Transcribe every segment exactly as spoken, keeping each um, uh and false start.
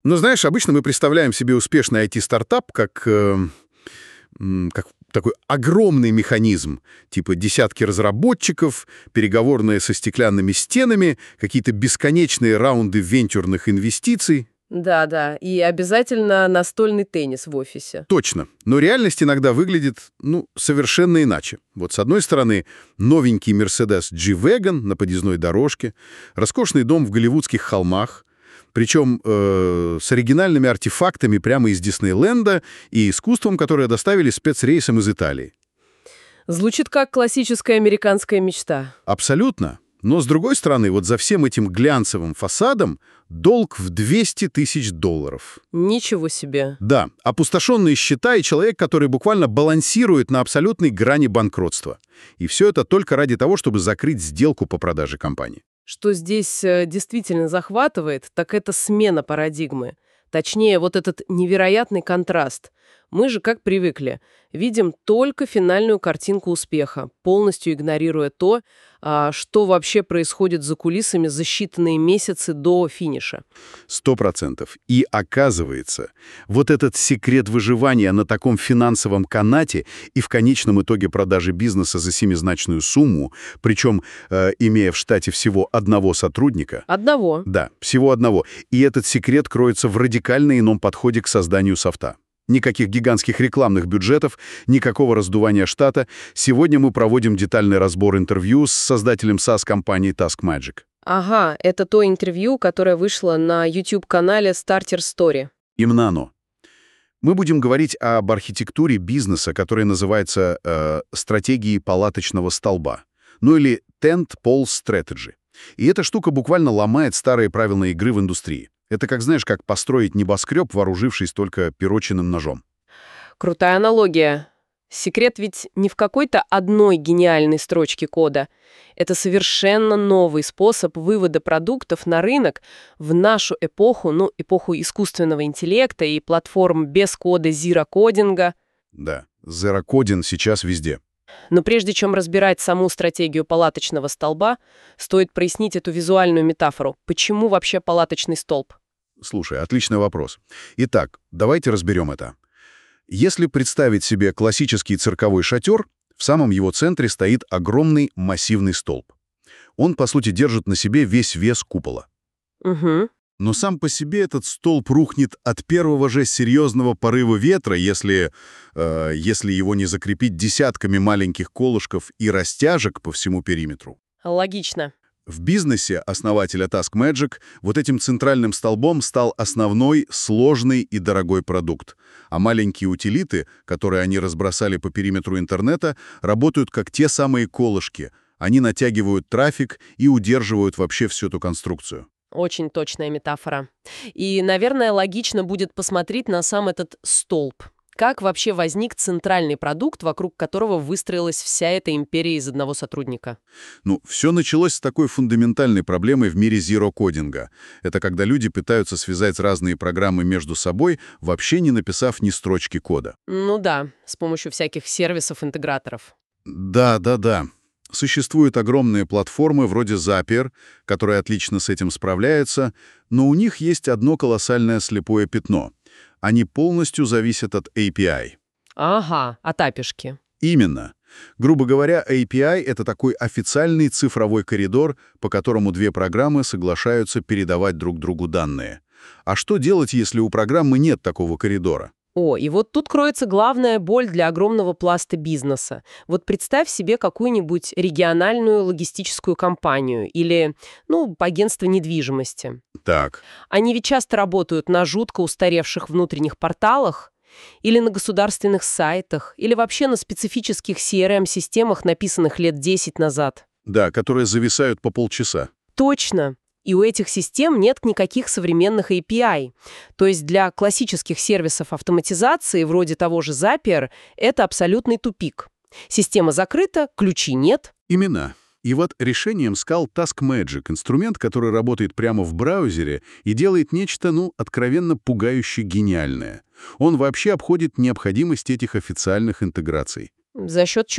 Но знаешь, обычно мы представляем себе успешный ай ти-стартап как, э, м, как такой огромный механизм, типа десятки разработчиков, переговорные со стеклянными стенами, какие-то бесконечные раунды венчурных инвестиций. Да-да, и обязательно настольный теннис в офисе. Точно. Но реальность иногда выглядит, ну, совершенно иначе. Вот с одной стороны, новенький Mercedes G-Wagon на подъездной дорожке, роскошный дом в голливудских холмах, причем э, с оригинальными артефактами прямо из Диснейленда и искусством, которое доставили спецрейсом из Италии. Звучит как классическая американская мечта. Абсолютно. Но, с другой стороны, вот за всем этим глянцевым фасадом долг в двести тысяч долларов. Ничего себе. Да, опустошенные счета и человек, который буквально балансирует на абсолютной грани банкротства. И все это только ради того, чтобы закрыть сделку по продаже компании. Что здесь э, действительно захватывает, так это смена парадигмы. Точнее, вот этот невероятный контраст. Мы же, как привыкли, видим только финальную картинку успеха, полностью игнорируя то, а, что вообще происходит за кулисами за считанные месяцы до финиша. Сто процентов. И оказывается, вот этот секрет выживания на таком финансовом канате и в конечном итоге продажи бизнеса за семизначную сумму, причем э, имея в штате всего одного сотрудника. Одного. Да, всего одного. И этот секрет кроется в радикально ином подходе к созданию софта. Никаких гигантских рекламных бюджетов, никакого раздувания штата. Сегодня мы проводим детальный разбор интервью с создателем SaaS-компании TaskMagic. Ага, это то интервью, которое вышло на YouTube-канале Starter Story. Именно оно. Мы будем говорить об архитектуре бизнеса, которая называется э, стратегией палаточного столба. Ну или Tent Pole Strategy. И эта штука буквально ломает старые правила игры в индустрии. Это как, знаешь, как построить небоскреб, вооружившись только перочинным ножом. Крутая аналогия. Секрет ведь не в какой-то одной гениальной строчке кода. Это совершенно новый способ вывода продуктов на рынок в нашу эпоху, ну, эпоху искусственного интеллекта и платформ без кода зиро-кодинга. Да, зеро-кодинг сейчас везде. Но прежде чем разбирать саму стратегию палаточного столба, стоит прояснить эту визуальную метафору. Почему вообще палаточный столб? Слушай, отличный вопрос. Итак, давайте разберем это. Если представить себе классический цирковой шатер, в самом его центре стоит огромный массивный столб. Он, по сути, держит на себе весь вес купола. Угу. Но сам по себе этот столб рухнет от первого же серьезного порыва ветра, если, э, если его не закрепить десятками маленьких колышков и растяжек по всему периметру. Логично. В бизнесе основателя TaskMagic вот этим центральным столбом стал основной, сложный и дорогой продукт. А маленькие утилиты, которые они разбросали по периметру интернета, работают как те самые колышки. Они натягивают трафик и удерживают вообще всю эту конструкцию. Очень точная метафора. И, наверное, логично будет посмотреть на сам этот столб. Как вообще возник центральный продукт, вокруг которого выстроилась вся эта империя из одного сотрудника? Ну, все началось с такой фундаментальной проблемой в мире зиро-кодинга. Это когда люди пытаются связать разные программы между собой, вообще не написав ни строчки кода. Ну да, с помощью всяких сервисов-интеграторов. Да, да, да. Существуют огромные платформы вроде Zapier, которые отлично с этим справляются, но у них есть одно колоссальное слепое пятно. Они полностью зависят от эй пи ай. Ага, от апишки. Именно. Грубо говоря, эй пи ай — это такой официальный цифровой коридор, по которому две программы соглашаются передавать друг другу данные. А что делать, если у программы нет такого коридора? О, и вот тут кроется главная боль для огромного пласта бизнеса. Вот представь себе какую-нибудь региональную логистическую компанию или, ну, агентство недвижимости. Так. Они ведь часто работают на жутко устаревших внутренних порталах или на государственных сайтах, или вообще на специфических си эр эм-системах, написанных лет десять назад. Да, которые зависают по полчаса. Точно. И у этих систем нет никаких современных эй пи ай. То есть для классических сервисов автоматизации, вроде того же Zapier, это абсолютный тупик. Система закрыта, ключей нет. Именно. И вот решением стал TaskMagic, инструмент, который работает прямо в браузере и делает нечто, ну, откровенно пугающе гениальное. Он вообще обходит необходимость этих официальных интеграций. За счет чего?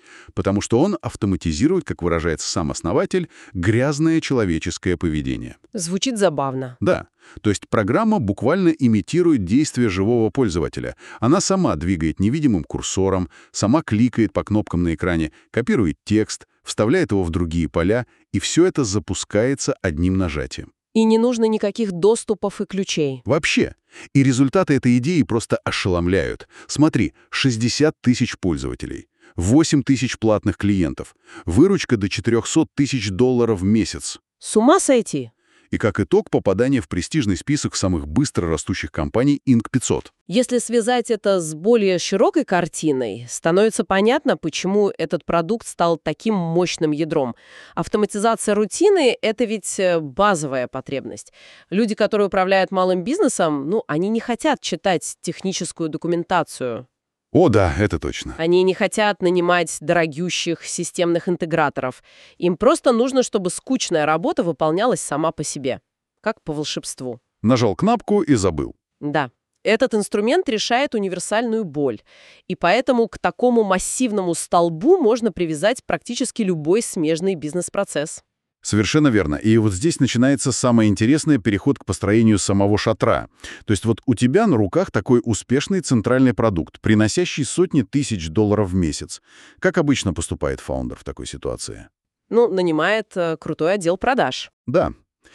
Потому что он автоматизирует, как выражается сам основатель, грязное человеческое поведение. Звучит забавно. Да, то есть программа буквально имитирует действия живого пользователя. Она сама двигает невидимым курсором, сама кликает по кнопкам на экране, копирует текст, вставляет его в другие поля, и все это запускается одним нажатием. И не нужно никаких доступов и ключей. Вообще. И результаты этой идеи просто ошеломляют. Смотри, шестьдесят тысяч пользователей, восемь тысяч платных клиентов, выручка до четырехсот тысяч долларов в месяц. С ума сойти? И как итог попадание в престижный список самых быстро растущих компаний Инк пятьсот. Если связать это с более широкой картиной, становится понятно, почему этот продукт стал таким мощным ядром. Автоматизация рутины — это ведь базовая потребность. Люди, которые управляют малым бизнесом, ну, они не хотят читать техническую документацию. О, да, это точно. Они не хотят нанимать дорогущих системных интеграторов. Им просто нужно, чтобы скучная работа выполнялась сама по себе, как по волшебству. Нажал кнопку и забыл. Да. Этот инструмент решает универсальную боль. И поэтому к такому массивному столбу можно привязать практически любой смежный бизнес-процесс. Совершенно верно. И вот здесь начинается самое интересное — переход к построению самого шатра. То есть вот у тебя на руках такой успешный центральный продукт, приносящий сотни тысяч долларов в месяц. Как обычно поступает фаундер в такой ситуации? Ну, нанимает э, крутой отдел продаж. Да.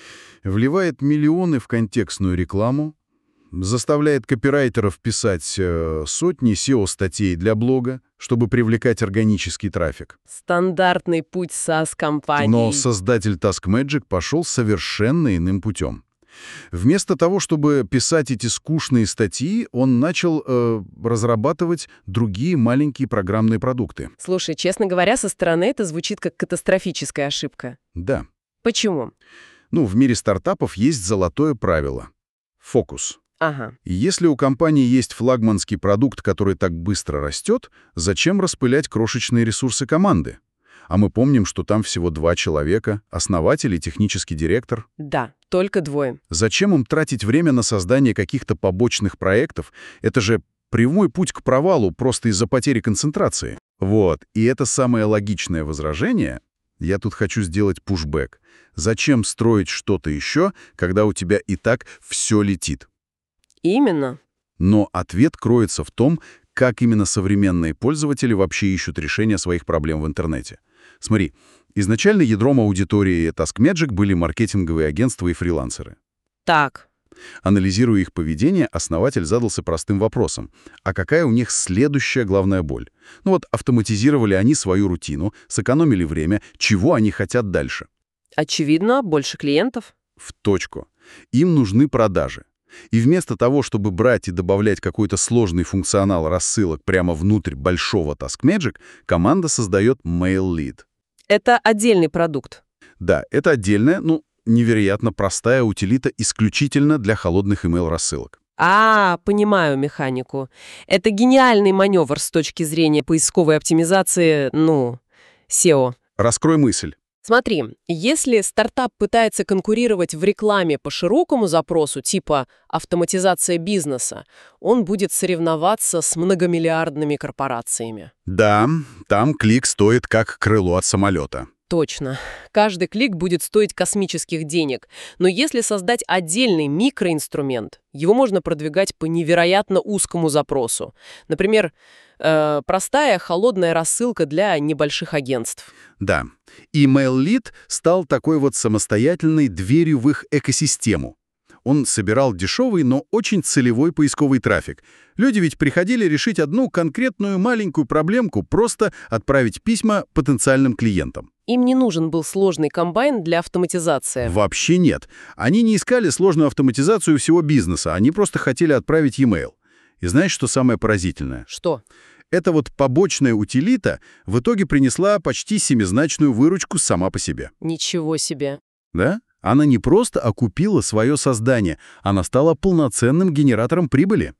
Вливает миллионы в контекстную рекламу, заставляет копирайтеров писать э, сотни сео-статей для блога, чтобы привлекать органический трафик. Стандартный путь SaaS-компаний. Но создатель TaskMagic пошел совершенно иным путем. Вместо того, чтобы писать эти скучные статьи, он начал э, разрабатывать другие маленькие программные продукты. Слушай, честно говоря, со стороны это звучит как катастрофическая ошибка. Да. Почему? Ну, в мире стартапов есть золотое правило — фокус. Ага. И если у компании есть флагманский продукт, который так быстро растет, зачем распылять крошечные ресурсы команды? А мы помним, что там всего два человека — основатель и технический директор. Да, только двое. Зачем им тратить время на создание каких-то побочных проектов? Это же прямой путь к провалу просто из-за потери концентрации. Вот, и это самое логичное возражение. Я тут хочу сделать пушбэк. Зачем строить что-то еще, когда у тебя и так все летит? Именно. Но ответ кроется в том, как именно современные пользователи вообще ищут решения своих проблем в интернете. Смотри, изначально ядром аудитории TaskMagic были маркетинговые агентства и фрилансеры. Так. Анализируя их поведение, основатель задался простым вопросом. А какая у них следующая главная боль? Ну вот автоматизировали они свою рутину, сэкономили время, чего они хотят дальше? Очевидно, больше клиентов. В точку. Им нужны продажи. И вместо того, чтобы брать и добавлять какой-то сложный функционал рассылок прямо внутрь большого TaskMagic, команда создает MailLead. Это отдельный продукт. Да, это отдельная, ну, невероятно простая утилита исключительно для холодных email-рассылок. А, понимаю механику. Это гениальный маневр с точки зрения поисковой оптимизации, ну, сео. Раскрой мысль. Смотри, если стартап пытается конкурировать в рекламе по широкому запросу, типа автоматизация бизнеса, он будет соревноваться с многомиллиардными корпорациями. Да, там клик стоит как крыло от самолета. Точно. Каждый клик будет стоить космических денег. Но если создать отдельный микроинструмент, его можно продвигать по невероятно узкому запросу. Например, э, простая холодная рассылка для небольших агентств. Да. И MailLead стал такой вот самостоятельной дверью в их экосистему. Он собирал дешевый, но очень целевой поисковый трафик. Люди ведь приходили решить одну конкретную маленькую проблемку, просто отправить письма потенциальным клиентам. Им не нужен был сложный комбайн для автоматизации. Вообще нет. Они не искали сложную автоматизацию всего бизнеса, они просто хотели отправить e-mail. И знаешь, что самое поразительное? Что? Эта вот побочная утилита в итоге принесла почти семизначную выручку сама по себе. Ничего себе. Да? Она не просто окупила свое создание, она стала полноценным генератором прибыли.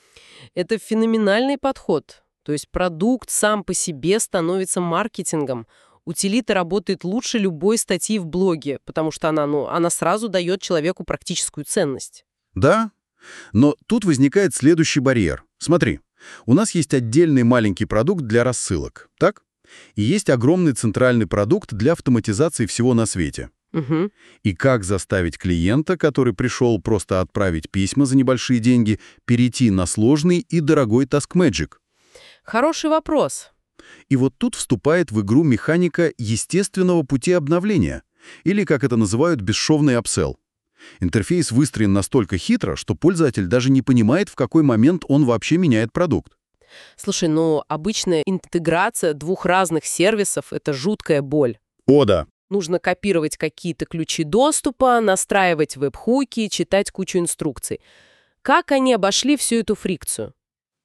Это феноменальный подход. То есть продукт сам по себе становится маркетингом. Утилита работает лучше любой статьи в блоге, потому что она, ну, она сразу дает человеку практическую ценность. Да, но тут возникает следующий барьер. Смотри, у нас есть отдельный маленький продукт для рассылок, так? И есть огромный центральный продукт для автоматизации всего на свете. Угу. И как заставить клиента, который пришел просто отправить письма за небольшие деньги, перейти на сложный и дорогой TaskMagic? Хороший вопрос. И вот тут вступает в игру механика естественного пути обновления, или, как это называют, бесшовный апселл. Интерфейс выстроен настолько хитро, что пользователь даже не понимает, в какой момент он вообще меняет продукт. Слушай, ну обычная интеграция двух разных сервисов — это жуткая боль. О, да. Нужно копировать какие-то ключи доступа, настраивать веб-хуки, читать кучу инструкций. Как они обошли всю эту фрикцию?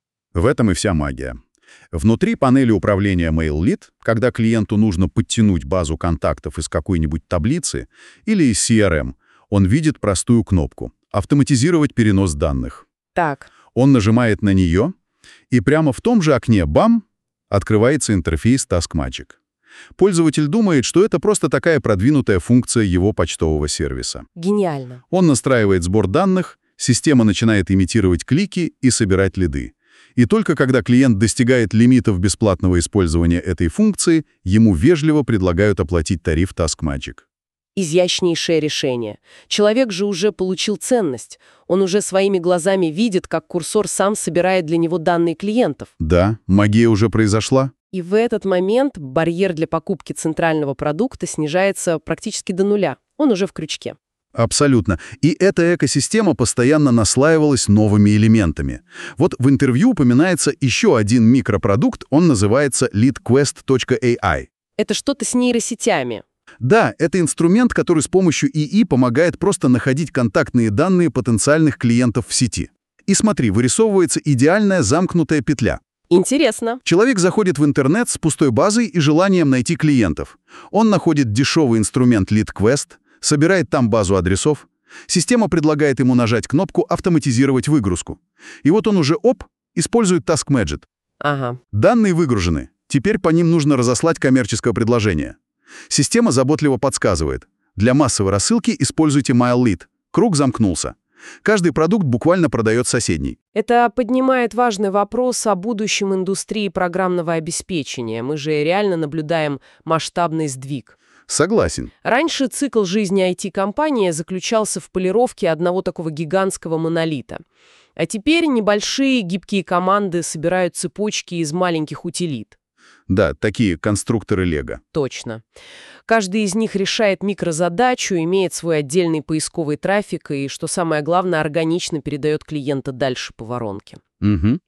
В этом и вся магия. Внутри панели управления MailLead, когда клиенту нужно подтянуть базу контактов из какой-нибудь таблицы или из си ар эм, он видит простую кнопку «Автоматизировать перенос данных». Так. Он нажимает на нее, и прямо в том же окне «Бам!» открывается интерфейс TaskMagic. Пользователь думает, что это просто такая продвинутая функция его почтового сервиса. Гениально. Он настраивает сбор данных, система начинает имитировать клики и собирать лиды. И только когда клиент достигает лимитов бесплатного использования этой функции, ему вежливо предлагают оплатить тариф TaskMagic. Изящнейшее решение. Человек же уже получил ценность. Он уже своими глазами видит, как курсор сам собирает для него данные клиентов. Да, магия уже произошла. И в этот момент барьер для покупки центрального продукта снижается практически до нуля. Он уже в крючке. Абсолютно. И эта экосистема постоянно наслаивалась новыми элементами. Вот в интервью упоминается еще один микропродукт, он называется leadquest точка эй ай. Это что-то с нейросетями. Да, это инструмент, который с помощью ИИ помогает просто находить контактные данные потенциальных клиентов в сети. И смотри, вырисовывается идеальная замкнутая петля. Интересно. Человек заходит в интернет с пустой базой и желанием найти клиентов. Он находит дешевый инструмент LeadQuest, собирает там базу адресов. Система предлагает ему нажать кнопку «Автоматизировать выгрузку». И вот он уже, оп, использует TaskMagic. Ага. Данные выгружены. Теперь по ним нужно разослать коммерческое предложение. Система заботливо подсказывает. Для массовой рассылки используйте MailLead. Круг замкнулся. Каждый продукт буквально продает соседний. Это поднимает важный вопрос о будущем индустрии программного обеспечения. Мы же реально наблюдаем масштабный сдвиг. Согласен. Раньше цикл жизни ай ти-компании заключался в полировке одного такого гигантского монолита. А теперь небольшие гибкие команды собирают цепочки из маленьких утилит. Да, такие конструкторы Лего. Точно. Каждый из них решает микрозадачу, имеет свой отдельный поисковый трафик и, что самое главное, органично передает клиента дальше по воронке. Угу.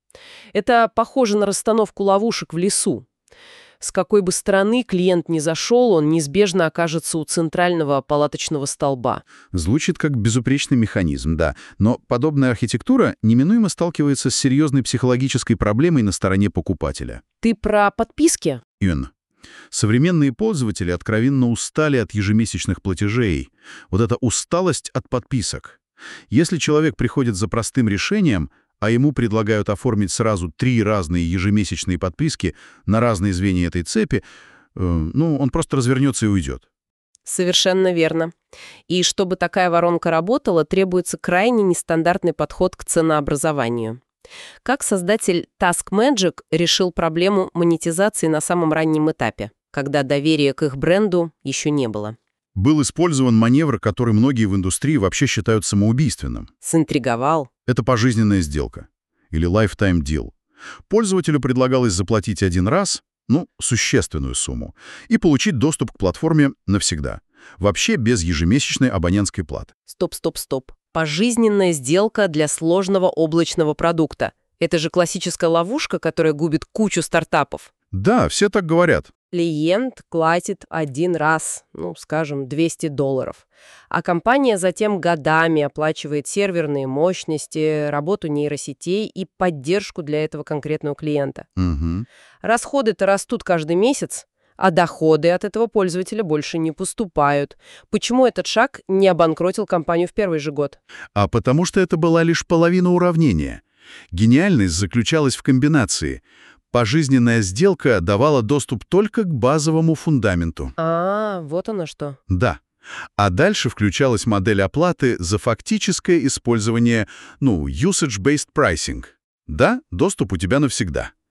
Это похоже на расстановку ловушек в лесу. С какой бы стороны клиент ни зашел, он неизбежно окажется у центрального палаточного столба. Звучит как безупречный механизм, да. Но подобная архитектура неминуемо сталкивается с серьезной психологической проблемой на стороне покупателя. Ты про подписки? Именно. Современные пользователи откровенно устали от ежемесячных платежей. Вот эта усталость от подписок. Если человек приходит за простым решением, а ему предлагают оформить сразу три разные ежемесячные подписки на разные звенья этой цепи, э, ну, он просто развернется и уйдет. Совершенно верно. И чтобы такая воронка работала, требуется крайне нестандартный подход к ценообразованию. Как создатель TaskMagic решил проблему монетизации на самом раннем этапе, когда доверия к их бренду еще не было? Был использован маневр, который многие в индустрии вообще считают самоубийственным. Синтриговал. Это пожизненная сделка, или lifetime deal. Пользователю предлагалось заплатить один раз, ну, существенную сумму, и получить доступ к платформе навсегда, вообще без ежемесячной абонентской платы. Стоп, стоп, стоп. Пожизненная сделка для сложного облачного продукта. Это же классическая ловушка, которая губит кучу стартапов. Да, все так говорят. Клиент платит один раз, ну, скажем, двести долларов. А компания затем годами оплачивает серверные мощности, работу нейросетей и поддержку для этого конкретного клиента. Угу. Расходы-то растут каждый месяц, а доходы от этого пользователя больше не поступают. Почему этот шаг не обанкротил компанию в первый же год? А потому что это была лишь половина уравнения. Гениальность заключалась в комбинации. Пожизненная сделка давала доступ только к базовому фундаменту. А, вот оно что. Да. А дальше включалась модель оплаты за фактическое использование, ну, usage-based pricing. Да, доступ у тебя навсегда.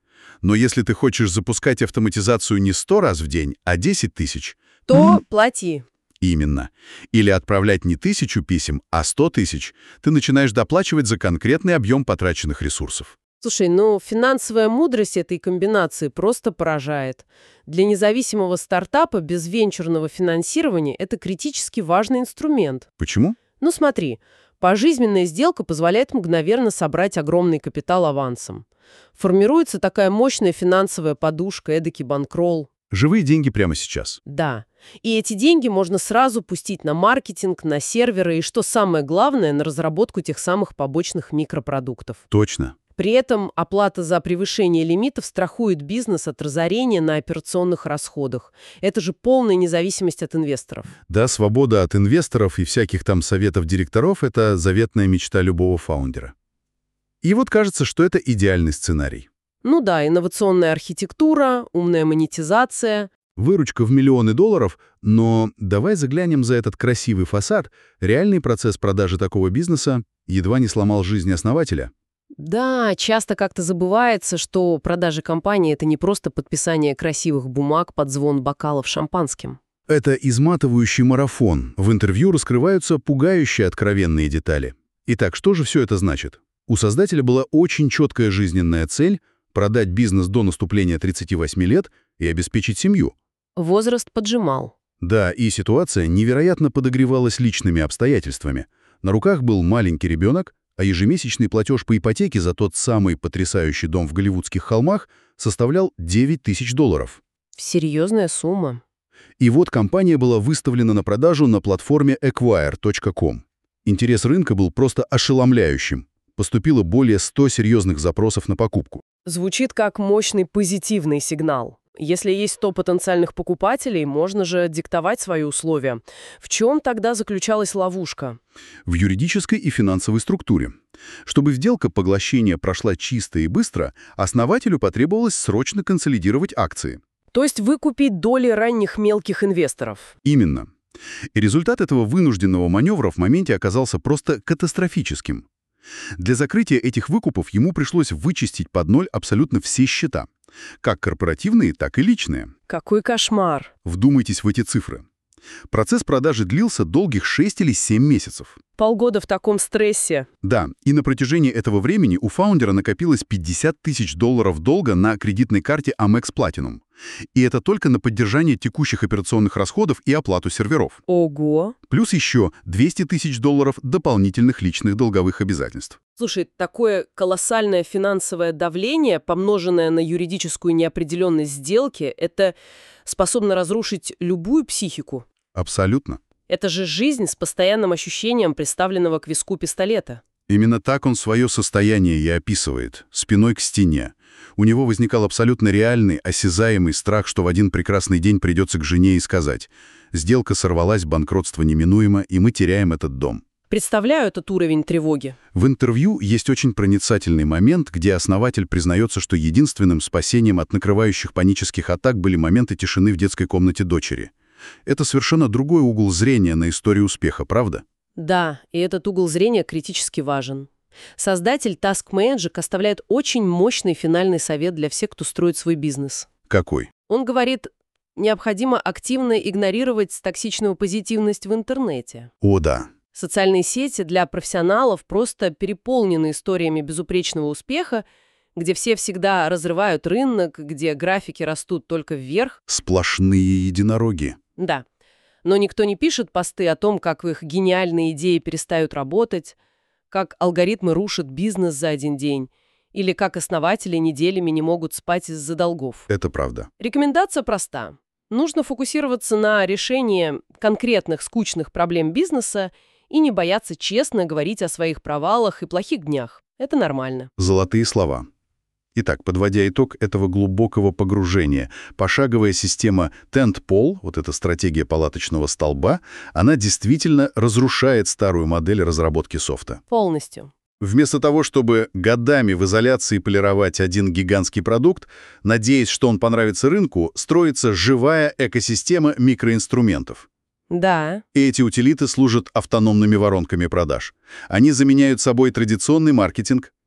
Но если ты хочешь запускать автоматизацию не сто раз в день, а десять тысяч, То плати. именно. Или отправлять не тысячу писем, а сто тысяч, ты начинаешь доплачивать за конкретный объем потраченных ресурсов. Слушай, ну финансовая мудрость этой комбинации просто поражает. Для независимого стартапа без венчурного финансирования это критически важный инструмент. Почему? Ну смотри, пожизненная сделка позволяет мгновенно собрать огромный капитал авансом. Формируется такая мощная финансовая подушка, эдакий банкролл. Живые деньги прямо сейчас. Да. И эти деньги можно сразу пустить на маркетинг, на серверы и, что самое главное, на разработку тех самых побочных микропродуктов. Точно. При этом оплата за превышение лимитов страхует бизнес от разорения на операционных расходах. Это же полная независимость от инвесторов. Да, свобода от инвесторов и всяких там советов директоров — это заветная мечта любого фаундера. И вот кажется, что это идеальный сценарий. Ну да, инновационная архитектура, умная монетизация. Выручка в миллионы долларов, но давай заглянем за этот красивый фасад. Реальный процесс продажи такого бизнеса едва не сломал жизнь основателя. Да, часто как-то забывается, что продажи компании — это не просто подписание красивых бумаг под звон бокалов шампанским. Это изматывающий марафон. В интервью раскрываются пугающие откровенные детали. Итак, что же все это значит? У создателя была очень четкая жизненная цель — продать бизнес до наступления тридцати восьми лет и обеспечить семью. Возраст поджимал. Да, и ситуация невероятно подогревалась личными обстоятельствами. На руках был маленький ребенок, а ежемесячный платеж по ипотеке за тот самый потрясающий дом в Голливудских холмах составлял девять тысяч долларов. Серьезная сумма. И вот компания была выставлена на продажу на платформе эквайр точка ком. Интерес рынка был просто ошеломляющим. Поступило более ста серьезных запросов на покупку. Звучит как мощный позитивный сигнал. Если есть сто потенциальных покупателей, можно же диктовать свои условия. В чем тогда заключалась ловушка? В юридической и финансовой структуре. Чтобы сделка поглощения прошла чисто и быстро, основателю потребовалось срочно консолидировать акции. То есть выкупить доли ранних мелких инвесторов. Именно. И результат этого вынужденного маневра в моменте оказался просто катастрофическим. Для закрытия этих выкупов ему пришлось вычистить под ноль абсолютно все счета. Как корпоративные, так и личные. Какой кошмар. Вдумайтесь в эти цифры. Процесс продажи длился долгих шесть или семь месяцев. Полгода в таком стрессе. Да, и на протяжении этого времени у фаундера накопилось пятьдесят тысяч долларов долга на кредитной карте Amex Platinum. И это только на поддержание текущих операционных расходов и оплату серверов. Ого. Плюс еще двести тысяч долларов дополнительных личных долговых обязательств. Слушай, такое колоссальное финансовое давление, помноженное на юридическую неопределенность сделки, это способно разрушить любую психику. Абсолютно. Это же жизнь с постоянным ощущением приставленного к виску пистолета. Именно так он свое состояние и описывает, спиной к стене. У него возникал абсолютно реальный, осязаемый страх, что в один прекрасный день придется к жене и сказать: «Сделка сорвалась, банкротство неминуемо, и мы теряем этот дом». Представляю этот уровень тревоги. В интервью есть очень проницательный момент, где основатель признается, что единственным спасением от накрывающих панических атак были моменты тишины в детской комнате дочери. Это совершенно другой угол зрения на историю успеха, правда? Да, и этот угол зрения критически важен. Создатель Task Magic оставляет очень мощный финальный совет для всех, кто строит свой бизнес. Какой? Он говорит, необходимо активно игнорировать токсичную позитивность в интернете. О, да. Социальные сети для профессионалов просто переполнены историями безупречного успеха, где все всегда разрывают рынок, где графики растут только вверх. Сплошные единороги. Да. Но никто не пишет посты о том, как их гениальные идеи перестают работать, как алгоритмы рушат бизнес за один день, или как основатели неделями не могут спать из-за долгов. Это правда. Рекомендация проста. Нужно фокусироваться на решении конкретных скучных проблем бизнеса и не бояться честно говорить о своих провалах и плохих днях. Это нормально. Золотые слова. Итак, подводя итог этого глубокого погружения, пошаговая система Tent-Pole, вот эта стратегия палаточного столба, она действительно разрушает старую модель разработки софта. Полностью. Вместо того, чтобы годами в изоляции полировать один гигантский продукт, надеясь, что он понравится рынку, строится живая экосистема микроинструментов. Да. И эти утилиты служат автономными воронками продаж. Они заменяют собой традиционный маркетинг,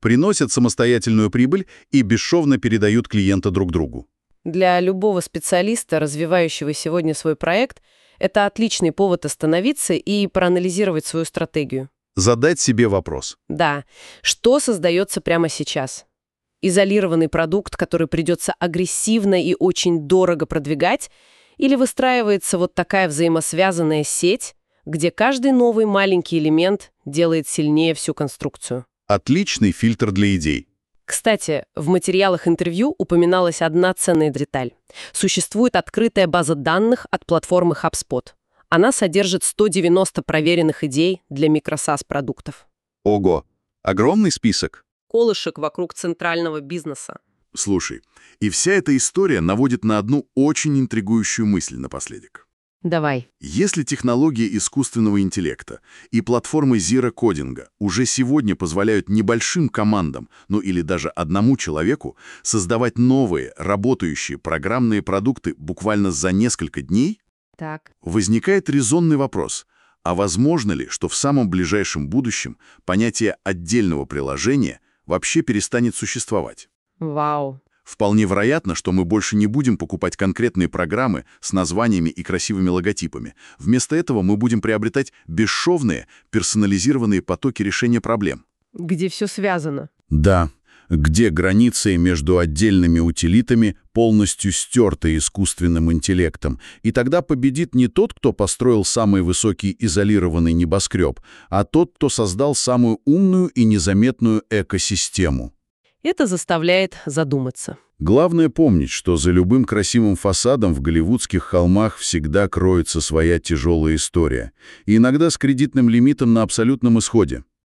приносят самостоятельную прибыль и бесшовно передают клиента друг другу. Для любого специалиста, развивающего сегодня свой проект, это отличный повод остановиться и проанализировать свою стратегию. Задать себе вопрос. Да, что создается прямо сейчас? Изолированный продукт, который придется агрессивно и очень дорого продвигать, или выстраивается вот такая взаимосвязанная сеть, где каждый новый маленький элемент делает сильнее всю конструкцию? Отличный фильтр для идей. Кстати, в материалах интервью упоминалась одна ценная деталь. Существует открытая база данных от платформы HubSpot. Она содержит сто девяносто проверенных идей для микросас-продуктов. Ого, огромный список. Колышек вокруг центрального бизнеса. Слушай, и вся эта история наводит на одну очень интригующую мысль напоследок. Давай. Если технологии искусственного интеллекта и платформы зиро-кодинга уже сегодня позволяют небольшим командам, ну или даже одному человеку, создавать новые, работающие программные продукты буквально за несколько дней, Так. возникает резонный вопрос, а возможно ли, что в самом ближайшем будущем понятие отдельного приложения вообще перестанет существовать? Вау. Вполне вероятно, что мы больше не будем покупать конкретные программы с названиями и красивыми логотипами. Вместо этого мы будем приобретать бесшовные, персонализированные потоки решения проблем. Где все связано. Да, где границы между отдельными утилитами полностью стерты искусственным интеллектом. И тогда победит не тот, кто построил самый высокий изолированный небоскреб, а тот, кто создал самую умную и незаметную экосистему. Это заставляет задуматься. Главное помнить, что за любым красивым фасадом в голливудских холмах всегда кроется своя тяжелая история. И иногда с кредитным лимитом на абсолютном исходе.